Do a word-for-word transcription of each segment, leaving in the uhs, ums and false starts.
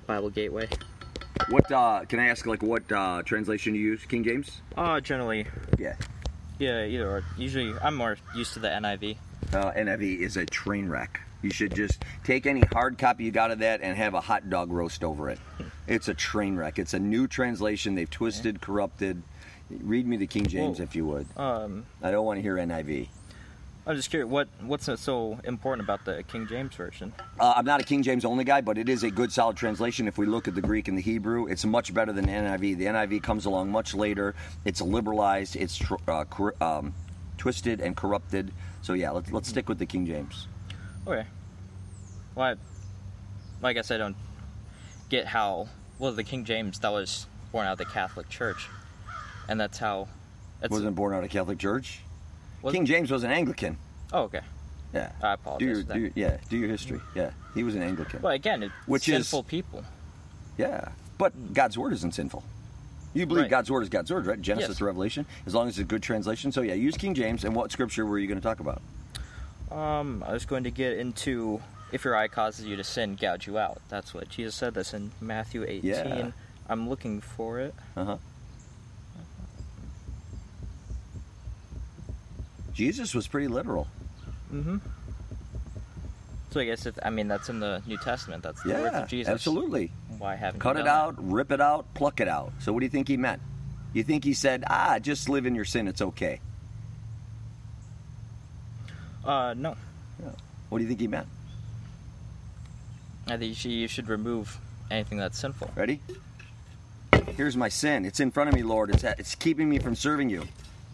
Bible Gateway. What uh, can I ask? Like, what uh, translation you use? King James? Uh, generally, Yeah. yeah, either or. Usually, I'm more used to the N I V. Uh, N I V is a train wreck. You should just take any hard copy you got of that and have a hot dog roast over it. It's a train wreck. It's a new translation. They've twisted, corrupted. Read me the King James Well, if you would. Um, I don't want to hear N I V. I'm just curious, what what's so important about the King James version? Uh, I'm not a King James only guy, but it is a good, solid translation. If we look at the Greek and the Hebrew, it's much better than the N I V. The N I V comes along much later. It's liberalized. It's tr- uh, cor- um, twisted and corrupted. So yeah, let's let's stick with the King James. Okay. Well, I, well, I guess I don't get how. Well, the King James, that was born out of the Catholic Church, and that's how. That's, Wasn't born out of Catholic Church. was, King James was an Anglican. Oh, okay. Yeah. I apologize Do your, for that. do your, yeah, do your history. Yeah, he was an Anglican. Well, again, it's Which is- sinful people. Yeah, but God's word isn't sinful. You believe Right. God's word is God's word, right? Genesis Yes. to Revelation, as long as it's a good translation. So yeah, use King James. And what scripture were you going to talk about? Um, I was going to get into if your eye causes you to sin, gouge you out. That's what Jesus said. That's in Matthew eighteen. Yeah. I'm looking for it. Uh huh. Jesus was pretty literal. Mm-hmm. So I guess if I mean that's in the New Testament. That's the words Yeah, of Jesus. absolutely. Why haven't Cut you it done out, rip it out, pluck it out. So what do you think he meant? You think he said, ah, just live in your sin, it's okay? that? Uh, no. What do you think he meant? I think you should, you should remove anything that's sinful. Ready? Here's my sin. It's in front of me, Lord. It's, it's keeping me from serving you.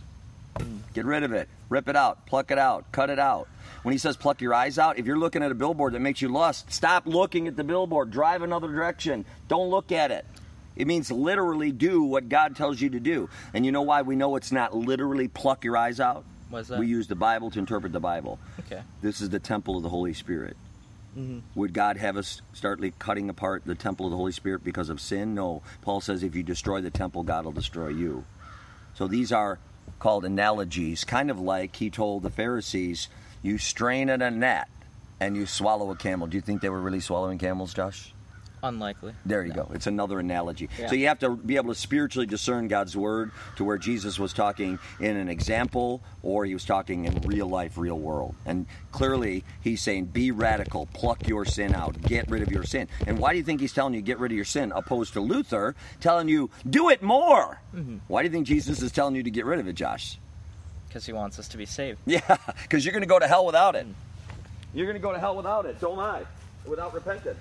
Get rid of it. Rip it out. Pluck it out. Cut it out. When he says pluck your eyes out, if you're looking at a billboard that makes you lust, stop looking at the billboard. Drive another direction. Don't look at it. It means literally do what God tells you to do. And you know why we know it's not literally pluck your eyes out? What's that? We use the Bible to interpret the Bible. Okay. This is the temple of the Holy Spirit. Mm-hmm. Would God have us start like cutting apart the temple of the Holy Spirit because of sin? No. Paul says if you destroy the temple, God will destroy you. So these are called analogies, kind of like he told the Pharisees, you strain at a gnat and you swallow a camel. Do you think they were really swallowing camels, Josh? Unlikely. There you No. go. It's another analogy. Yeah. So you have to be able to spiritually discern God's word to where Jesus was talking in an example or he was talking in real life, real world. And clearly he's saying be radical, pluck your sin out, get rid of your sin. And why do you think he's telling you get rid of your sin opposed to Luther telling you do it more? Mm-hmm. Why do you think Jesus is telling you to get rid of it, Josh? Because he wants us to be saved. Yeah, because you're going to go to hell without it. You're going to go to hell without it. So am I. Without repentance.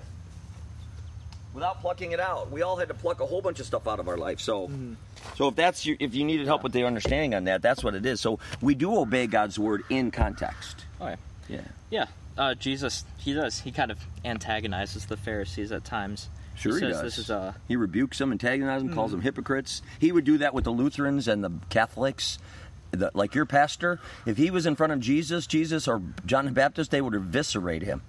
Without plucking it out. We all had to pluck a whole bunch of stuff out of our life. So Mm-hmm. so if that's your, if you needed help with the understanding on that, that's what it is. So we do obey God's word in context. Okay. Yeah. Yeah. Uh, Jesus, he does. He kind of antagonizes the Pharisees at times. Sure he, says does. This is a. He rebukes them, antagonizes them, calls them hypocrites. He would do that with the Lutherans and the Catholics. The, like your pastor, if he was in front of Jesus, Jesus or John the Baptist, they would eviscerate him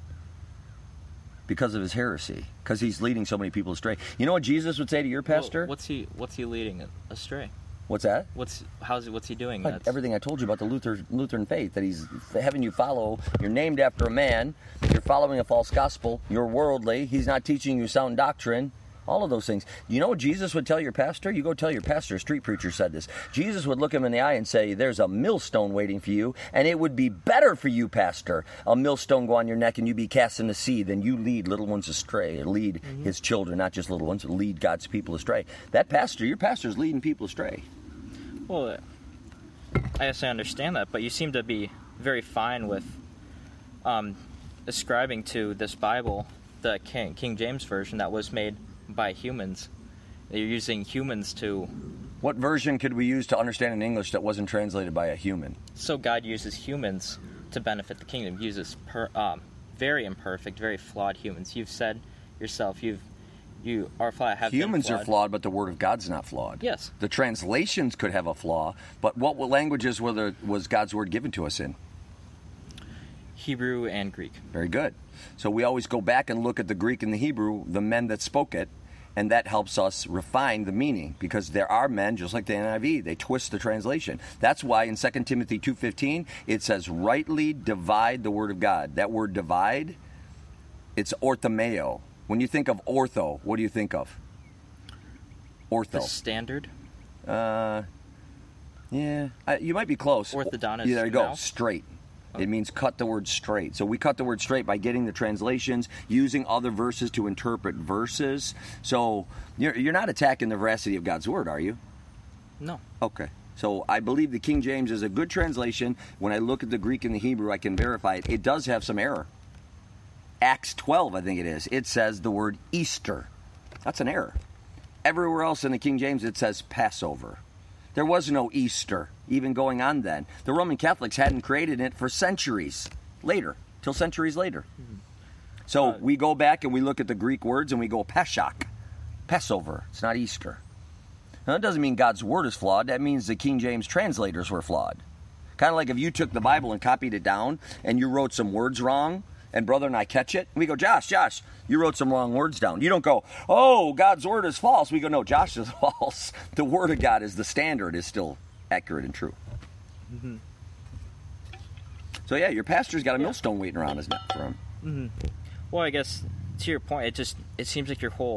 because of his heresy, because he's leading so many people astray. You know what Jesus would say to your pastor? Well, what's he? What's he leading astray? What's that? What's how's what's he doing? Like That's- everything I told you about the Luther, Lutheran faith, that he's having you follow. You're named after a man. You're following a false gospel. You're worldly. He's not teaching you sound doctrine. All of those things. You know what Jesus would tell your pastor? You go tell your pastor. A street preacher said this. Jesus would look him in the eye and say, there's a millstone waiting for you, and it would be better for you, pastor, a millstone go on your neck and you be cast in the sea than you lead little ones astray, lead mm-hmm. his children, not just little ones, lead God's people astray. That pastor, your pastor's leading people astray. Well, uh, I guess I understand that, but you seem to be very fine with um, ascribing to this Bible, the King, King James Version that was made by humans. You're using humans to... What version could we use to understand in English that wasn't translated by a human? So God uses humans to benefit the kingdom. He uses per, um, very imperfect, very flawed humans. You've said yourself, you've you are flawed. Have Humans been flawed. are flawed, but the Word of God's not flawed. Yes. The translations could have a flaw, but what languages were there, was God's Word given to us in? Hebrew and Greek. Very good. So we always go back and look at the Greek and the Hebrew, the men that spoke it, and that helps us refine the meaning, because there are men, just like the N I V, they twist the translation. That's why in Second Timothy two fifteen, it says, rightly divide the Word of God. That word divide, it's orthomeo. When you think of ortho, what do you think of? Ortho. The standard. Uh, yeah, I, you might be close. Orthodontist. Yeah, there you go. mouth? Straight. Oh. It means cut the word straight. So we cut the word straight by getting the translations, using other verses to interpret verses. So you're, you're not attacking the veracity of God's word, are you? No. Okay. So I believe the King James is a good translation. When I look at the Greek and the Hebrew, I can verify it. It does have some error. Acts twelve, I think it is. It says the word Easter. That's an error. Everywhere else in the King James, it says Passover. There was no Easter even going on then. The Roman Catholics hadn't created it for centuries later, till centuries later. Mm-hmm. So uh, we go back and we look at the Greek words and we go Pashak, Passover. It's not Easter. Now, that doesn't mean God's word is flawed. That means the King James translators were flawed. Kind of like if you took the Bible and copied it down and you wrote some words wrong, and brother and I catch it, we go, Josh, Josh, you wrote some wrong words down. You don't go, oh, God's word is false. We go, no, Josh is false. The word of God is the standard, is still accurate and true. Mm-hmm. So, yeah, your pastor's got a millstone waiting around his neck for him. Mm-hmm. Well, I guess to your point, it just it seems like your whole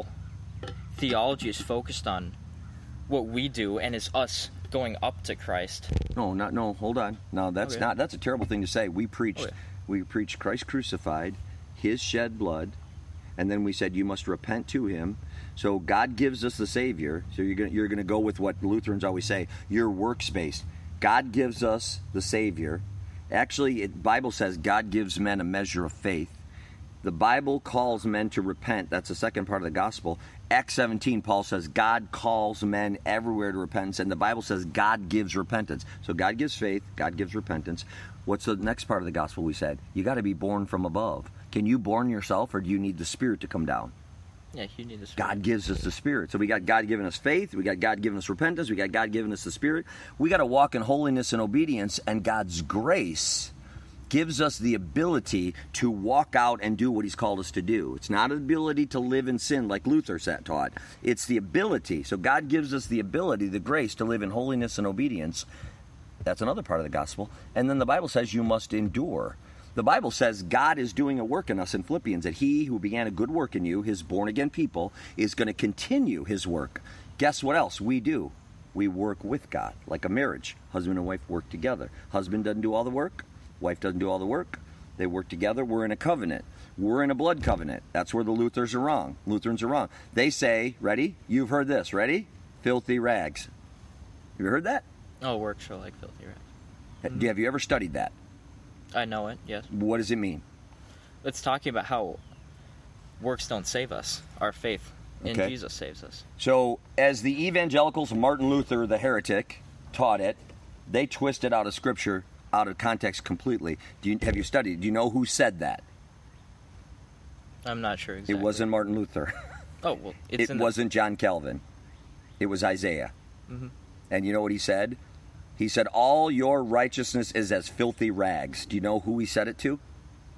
theology is focused on what we do and is us going up to Christ. No, not no. Hold on. No, that's okay. not. That's a terrible thing to say. We preached. Okay. We preached Christ crucified, His shed blood, and then we said you must repent to Him. So God gives us the Savior. So you're gonna you're gonna go with what Lutherans always say. You're works based. God gives us the Savior. Actually, the Bible says God gives men a measure of faith. The Bible calls men to repent. That's the second part of the gospel. Acts seventeen, Paul says God calls men everywhere to repentance, and the Bible says God gives repentance. So God gives faith, God gives repentance. What's the next part of the gospel we said? You got to be born from above. Can you born yourself, or do you need the Spirit to come down? Yeah, you need the Spirit. God gives us the Spirit. So we got God giving us faith, we got God giving us repentance, we got God giving us the Spirit. We got to walk in holiness and obedience, and God's grace gives us the ability to walk out and do what He's called us to do. It's not an ability to live in sin like Luther taught. It's the ability. So God gives us the ability, the grace to live in holiness and obedience. That's another part of the gospel. And then the Bible says you must endure. The Bible says God is doing a work in us in Philippians, that He who began a good work in you, His born-again people, is going to continue His work. Guess what else we do? We work with God, like a marriage. Husband and wife work together. Husband doesn't do all the work. Wife doesn't do all the work. They work together. We're in a covenant. We're in a blood covenant. That's where the Luthers are wrong. Lutherans are wrong. They say, ready? You've heard this. Ready? Filthy rags. Have you heard that? Oh, works are like filthy rags. Mm-hmm. Have you ever studied that? I know it, yes. What does it mean? It's talking about how works don't save us. Our faith in okay. Jesus saves us. So, as the evangelicals, Martin Luther, the heretic, taught it, they twisted out of Scripture out of context completely. Do you, have you studied? Do you know who said that? I'm not sure exactly. It wasn't Martin Luther. Oh, well, it's It in wasn't the... John Calvin. It was Isaiah. Mm-hmm. And you know what he said? He said, all your righteousness is as filthy rags. Do you know who he said it to?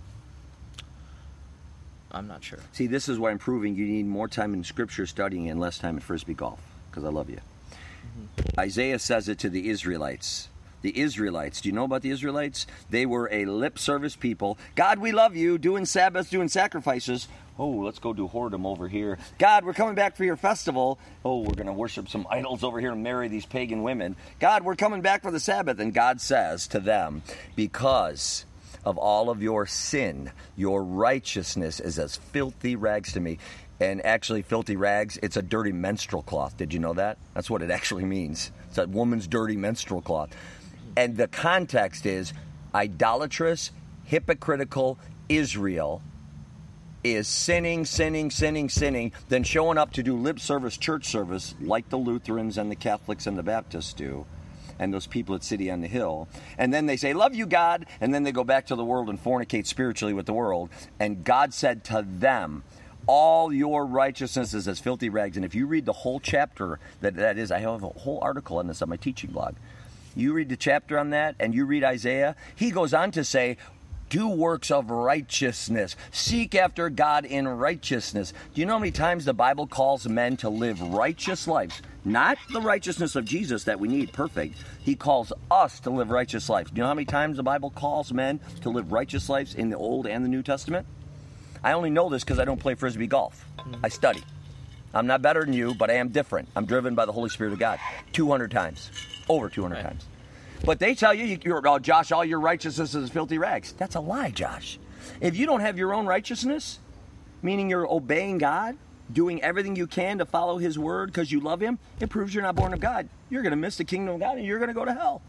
I'm not sure. See, this is why I'm proving you need more time in Scripture studying and less time at Frisbee Golf, because I love you. Mm-hmm. Isaiah says it to the Israelites. The Israelites, do you know about the Israelites? They were a lip service people. God, we love you, doing Sabbaths, doing sacrifices. Oh, let's go do whoredom over here. God, we're coming back for your festival. Oh, we're going to worship some idols over here and marry these pagan women. God, we're coming back for the Sabbath. And God says to them, because of all of your sin, your righteousness is as filthy rags to me. And actually, filthy rags, it's a dirty menstrual cloth. Did you know that? That's what it actually means. It's a woman's dirty menstrual cloth. And the context is idolatrous, hypocritical Israel is sinning, sinning, sinning, sinning, then showing up to do lip service, church service, like the Lutherans and the Catholics and the Baptists do, and those people at City on the Hill. And then they say, love you, God, and then they go back to the world and fornicate spiritually with the world. And God said to them, all your righteousness is as filthy rags. And if you read the whole chapter, that that is, I have a whole article on this on my teaching blog. You read the chapter on that, and you read Isaiah, he goes on to say, do works of righteousness. Seek after God in righteousness. Do you know how many times the Bible calls men to live righteous lives? Not the righteousness of Jesus that we need, perfect. He calls us to live righteous lives. Do you know how many times the Bible calls men to live righteous lives in the Old and the New Testament? I only know this because I don't play Frisbee golf. Mm-hmm. I study. I'm not better than you, but I am different. I'm driven by the Holy Spirit of God two hundred times. Over two hundred right. times. But they tell you, you're, oh, Josh, all your righteousness is filthy rags. That's a lie, Josh. If you don't have your own righteousness, meaning you're obeying God, doing everything you can to follow his word because you love him, it proves you're not born of God. You're going to miss the kingdom of God and you're going to go to hell.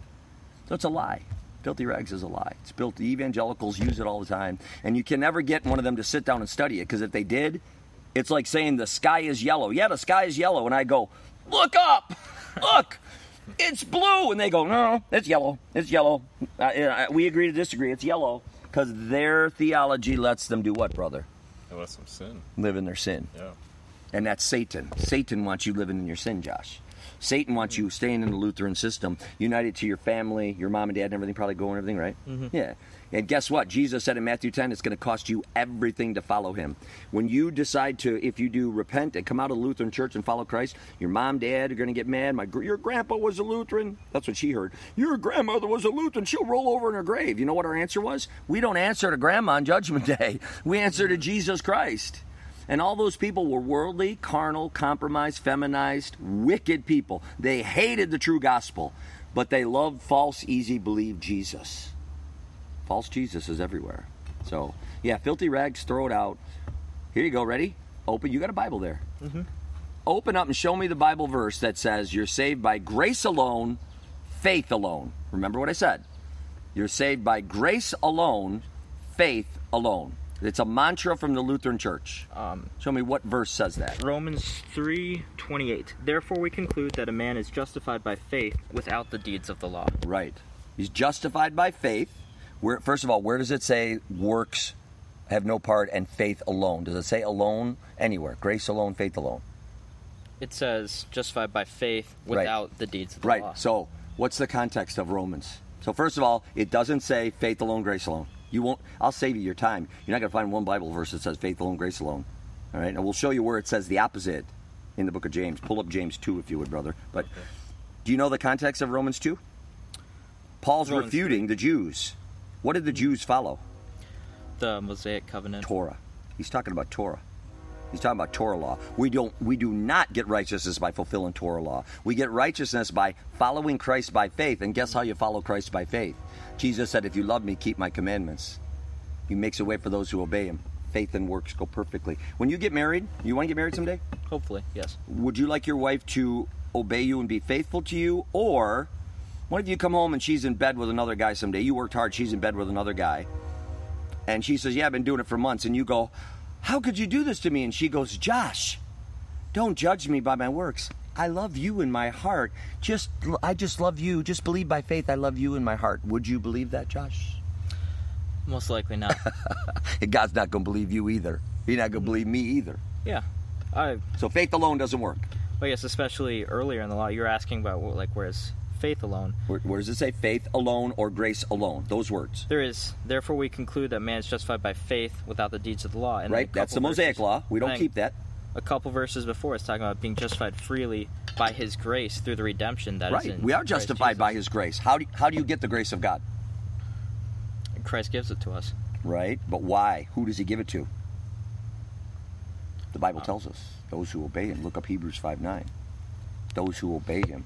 So it's a lie. Filthy rags is a lie. It's built, the evangelicals use it all the time. And you can never get one of them to sit down and study it, because if they did, it's like saying the sky is yellow. Yeah, the sky is yellow. And I go, look up. Look. It's blue. And they go, no, it's yellow. It's yellow. Uh, we agree to disagree. It's yellow. Because their theology lets them do what, brother? It lets them sin. Live in their sin. Yeah. And that's Satan. Satan wants you living in your sin, Josh. Satan wants you staying in the Lutheran system, united to your family, your mom and dad and everything, probably going and everything, right? Mm-hmm. Yeah. And guess what? Jesus said in Matthew ten, it's going to cost you everything to follow him. When you decide to, if you do repent and come out of the Lutheran church and follow Christ, your mom, dad are going to get mad. My, your grandpa was a Lutheran. That's what she heard. Your grandmother was a Lutheran. She'll roll over in her grave. You know what our answer was? We don't answer to grandma on Judgment Day. We answer to Jesus Christ. And all those people were worldly, carnal, compromised, feminized, wicked people. They hated the true gospel, but they loved false, easy, believe Jesus. False Jesus is everywhere. So, yeah, filthy rags, throw it out. Here you go, ready? Open, you got a Bible there. Mm-hmm. Open up and show me the Bible verse that says you're saved by grace alone, faith alone. Remember what I said. You're saved by grace alone, faith alone. It's a mantra from the Lutheran Church. Um, Show me what verse says that. Romans three twenty-eight. Therefore we conclude that a man is justified by faith without the deeds of the law. Right. He's justified by faith. Where, first of all, where does it say works have no part and faith alone? Does it say alone anywhere? Grace alone, faith alone? It says justified by faith without right. the deeds of the right. law. Right. So what's the context of Romans? So first of all, it doesn't say faith alone, grace alone. You won't. I'll save you your time. You're not going to find one Bible verse that says faith alone, grace alone. All right, and we'll show you where it says the opposite in the book of James. Pull up James two if you would, brother. But okay. Do you know the context of Romans two? Paul's Romans refuting three. The Jews. What did the Jews follow? The Mosaic covenant. Torah. He's talking about Torah. He's talking about Torah law. We don't. We do not get righteousness by fulfilling Torah law. We get righteousness by following Christ by faith. And guess how you follow Christ by faith? Jesus said, if you love me, keep my commandments. He makes a way for those who obey him. Faith and works go perfectly. When you get married, you want to get married someday? Hopefully, yes. Would you like your wife to obey you and be faithful to you? Or what if you come home and she's in bed with another guy someday? You worked hard, she's in bed with another guy. And she says, yeah, I've been doing it for months. And you go, how could you do this to me? And she goes, Josh, don't judge me by my works. I love you in my heart. Just, I just love you. Just believe by faith I love you in my heart. Would you believe that, Josh? Most likely not. God's not going to believe you either. He's not going to believe me either. Yeah. I, so faith alone doesn't work. Well, yes, especially earlier in the law, you're asking about, like, where's faith alone? Where, where does it say faith alone or grace alone? Those words. There is. Therefore we conclude that man is justified by faith without the deeds of the law. And right, that's the Mosaic verses, law. We don't keep that. A couple verses before, it's talking about being justified freely by his grace through the redemption that right. is in we are justified by his grace. How do, how do you get the grace of God? Christ gives it to us. Right, but why? Who does he give it to? The Bible tells us. Those who obey him. Look up Hebrews five nine. Those who obey him.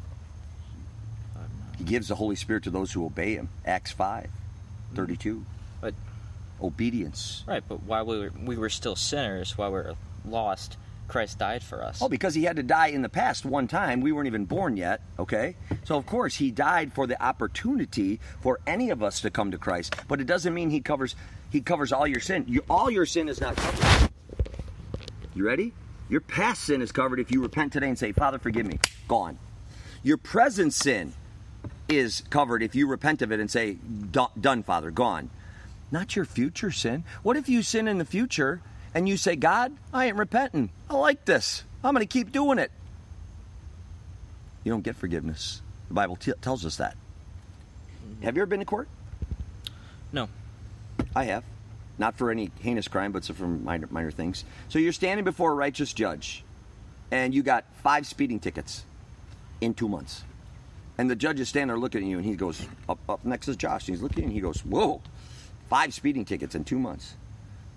He gives the Holy Spirit to those who obey him. Acts five thirty-two. But obedience. Right, but while we were, we were still sinners, while we were lost, Christ died for us. Oh, because he had to die in the past one time. We weren't even born yet, okay? So, of course, he died for the opportunity for any of us to come to Christ. But it doesn't mean he covers he covers all your sin. You, all your sin is not covered. You ready? Your past sin is covered if you repent today and say, Father, forgive me. Gone. Your present sin is covered if you repent of it and say, done, Father, gone. Not your future sin. What if you sin in the future and you say, God, I ain't repenting. I like this. I'm going to keep doing it. You don't get forgiveness. The Bible t- tells us that. Have you ever been to court? No. I have. Not for any heinous crime, but for minor, minor things. So you're standing before a righteous judge, and you got five speeding tickets in two months. And the judge is standing there looking at you, and he goes, up, up next is Josh, and he's looking, and he goes, whoa, five speeding tickets in two months.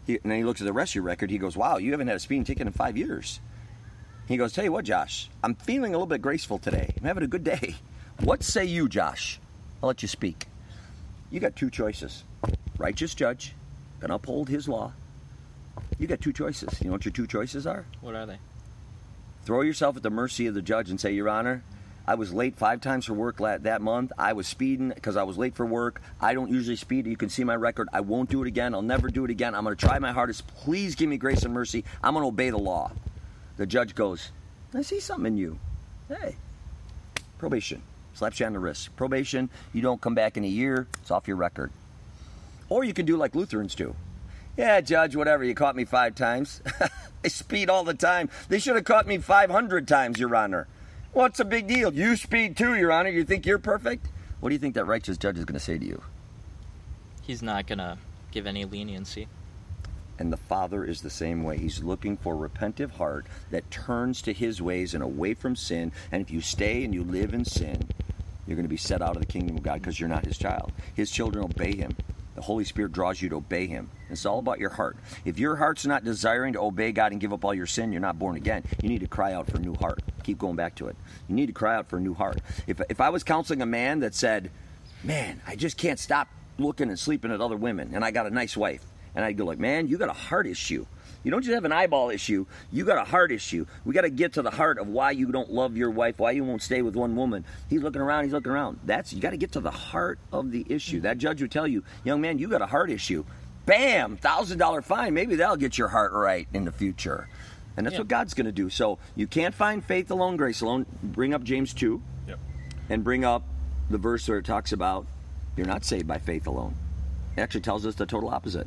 He, and then he looks at the rest of your record. He goes, wow, you haven't had a speeding ticket in five years. He goes, tell you what, Josh, I'm feeling a little bit graceful today. I'm having a good day. What say you, Josh? I'll let you speak. You got two choices. Righteous judge, gonna uphold his law. You got two choices. You know what your two choices are? What are they? Throw yourself at the mercy of the judge and say, Your Honor, I was late five times for work that month. I was speeding because I was late for work. I don't usually speed. You can see my record. I won't do it again. I'll never do it again. I'm going to try my hardest. Please give me grace and mercy. I'm going to obey the law. The judge goes, I see something in you. Hey, probation. Slaps you on the wrist. Probation, you don't come back in a year. It's off your record. Or you can do like Lutherans do. Yeah, Judge, whatever. You caught me five times. I speed all the time. They should have caught me five hundred times, Your Honor. What's a big deal? You speed too, Your Honor. You think you're perfect? What do you think that righteous judge is going to say to you? He's not going to give any leniency. And the Father is the same way. He's looking for a repentive heart that turns to his ways and away from sin. And if you stay and you live in sin, you're going to be set out of the kingdom of God because you're not his child. His children obey him. The Holy Spirit draws you to obey him. It's all about your heart. If your heart's not desiring to obey God and give up all your sin, you're not born again. You need to cry out for a new heart. Keep going back to it. You need to cry out for a new heart. If, if I was counseling a man that said, man, I just can't stop looking and sleeping at other women, and I got a nice wife, and I'd go like, man, you got a heart issue. You don't just have an eyeball issue. You got a heart issue. We got to get to the heart of why you don't love your wife, why you won't stay with one woman. He's looking around. He's looking around. That's you got to get to the heart of the issue. That judge would tell you, young man, you got a heart issue. Bam, thousand dollar fine. Maybe that'll get your heart right in the future. And that's yeah. what God's going to do. So you can't find faith alone, grace alone. Bring up James two, yep. and bring up the verse where it talks about you're not saved by faith alone. It actually tells us the total opposite.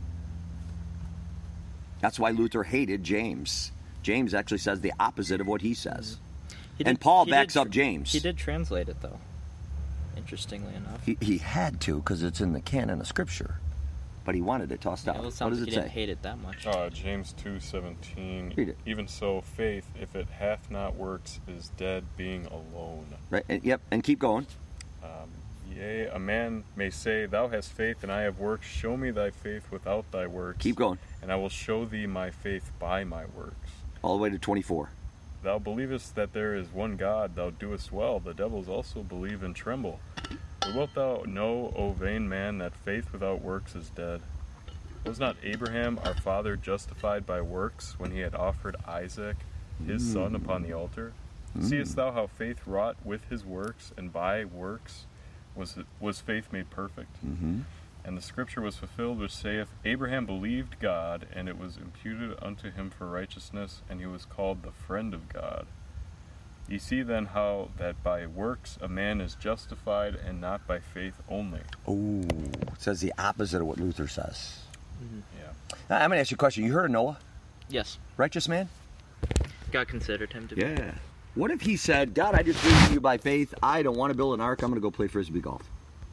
That's why Luther hated James. James actually says the opposite of what he says. He did, and Paul backs did, up James. He did translate it, though, interestingly enough. He, he had to because it's in the canon of Scripture. But he wanted it tossed yeah, out. well, it what sounds does like it he say? didn't hate it that much. Uh, James two seventeen. Read it. Even so, faith, if it hath not works, is dead being alone. Right. And, yep. And keep going. Um, Yea, a man may say, Thou hast faith, and I have works. Show me thy faith without thy works. Keep going. And I will show thee my faith by my works. All the way to twenty-four. Thou believest that there is one God, thou doest well. The devils also believe and tremble. But wilt thou know, O vain man, that faith without works is dead? Was not Abraham our father justified by works when he had offered Isaac, his mm. son, upon the altar? Mm. Seest thou how faith wrought with his works, and by works was was faith made perfect? Mm-hmm. And the scripture was fulfilled which saith, Abraham believed God, and it was imputed unto him for righteousness, and he was called the friend of God. Ye see then how that by works a man is justified, and not by faith only. Oh, it says the opposite of what Luther says. Mm-hmm. Yeah. Now, I'm going to ask you a question. You heard of Noah? Yes. Righteous man? God considered him to be. Yeah. What if he said, God, I just believe in you by faith. I don't want to build an ark. I'm going to go play Frisbee golf.